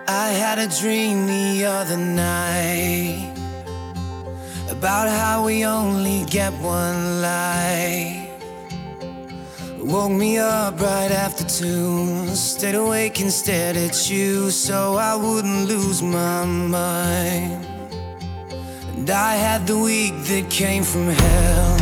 I had a dream the other night about how we only get one life. Woke me up right after 2. Stayed awake and stared at you so I wouldn't lose my mind. And I had the week that came from hell.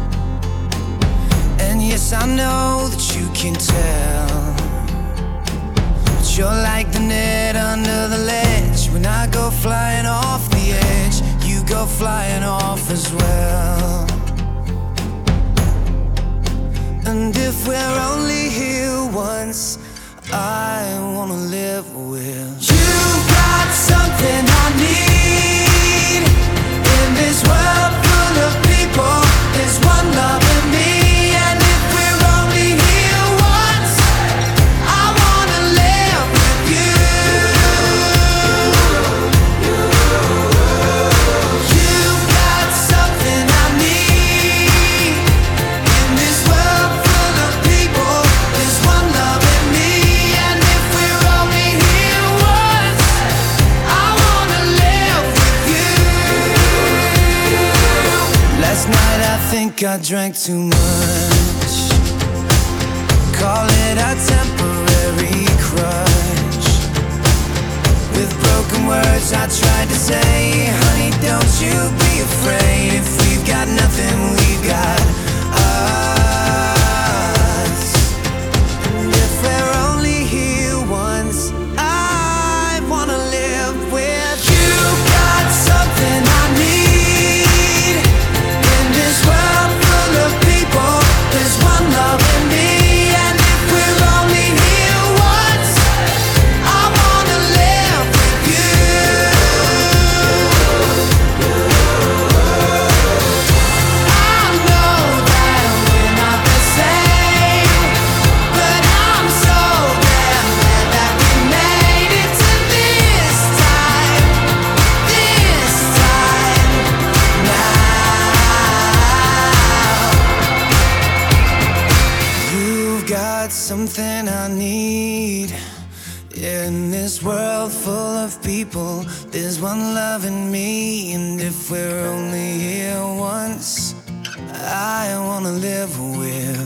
And yes, I know that you can tell, but you're like the net under the ledge. When I go flying off the edge, you go flying off as well. And if we're only here once, I wanna live with you. Got something I need in this world full of people. There's one love in me, and if we're only here once, I wanna live with you. You got something I need in this world full of people. There's one love in me, and if we're only here once, I wanna live with you. Last night I think I drank too much. Call it a temporary crush. With broken words I tried to say, honey, don't you be afraid. If we've got nothing, we've got us. And if we're only here once, I wanna live with you. Got something I need in this world full of people. There's one love in me, and if we're only here once, I wanna live with you. I know that we're not the same, but I'm so damn glad that we made it to this time now. You've got something I need in this world full of people. There's one love in me, and if we're only here once, I wanna live with